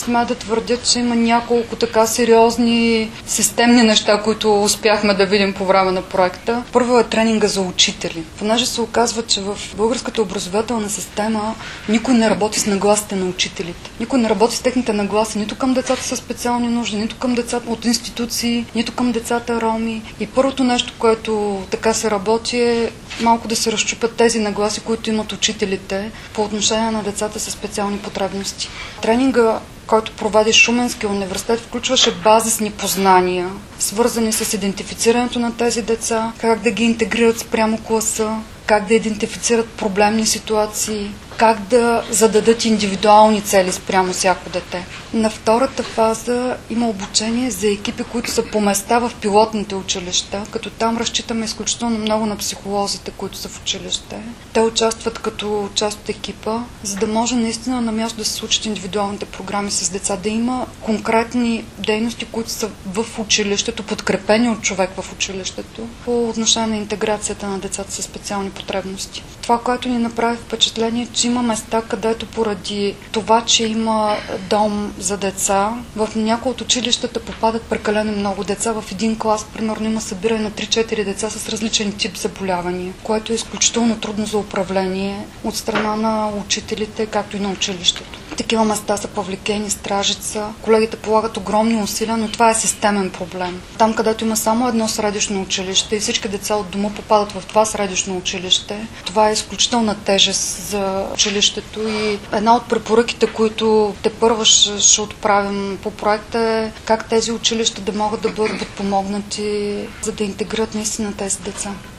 Смея да твърдя, че има няколко така сериозни системни неща, които успяхме да видим по време на проекта. Първо е тренинга за учители. Понеже се оказва, че в българската образователна система никой не работи с нагласите на учителите. Никой не работи с техните нагласи нито към децата със специални нужди, нито към децата от институции, нито към децата роми. И първото нещо, което така се работи, е малко да се разчупят тези нагласи, които имат учителите по отношение на децата със специални потребности. Тренинга, който проведе Шуменския университет, включваше базисни познания, свързани с идентифицирането на тези деца, как да ги интегрират спрямо класа, как да идентифицират проблемни ситуации, как да зададат индивидуални цели спрямо всяко дете. На втората фаза има обучение за екипи, които са по места в пилотните училища, като там разчитаме изключително много на психолозите, които са в училище. Те участват като част от екипа, за да може наистина на място да се случат индивидуалните програми с деца, да има конкретни дейности, които са в училището, подкрепени от човек в училището, по отношение на интеграцията на децата със специални потребности. Това, което ни направи впечатление, че има места, където поради това, че има дом за деца, в някои от училищата попадат прекалено много деца. В един клас, примерно, има събиране на 3-4 деца с различен тип заболявания, което е изключително трудно за управление от страна на учителите, както и на училището. Такива места са Павликени, Стражица. Колегите полагат огромни усилия, но това е системен проблем. Там, където има само едно средищно училище и всички деца от дома попадат в това средищно училище, това е изключителна тежест за училището и една от препоръките, които тепърва ще отправим по проекта, е как тези училища да могат да бъдат подпомогнати, за да интегрират наистина тези деца.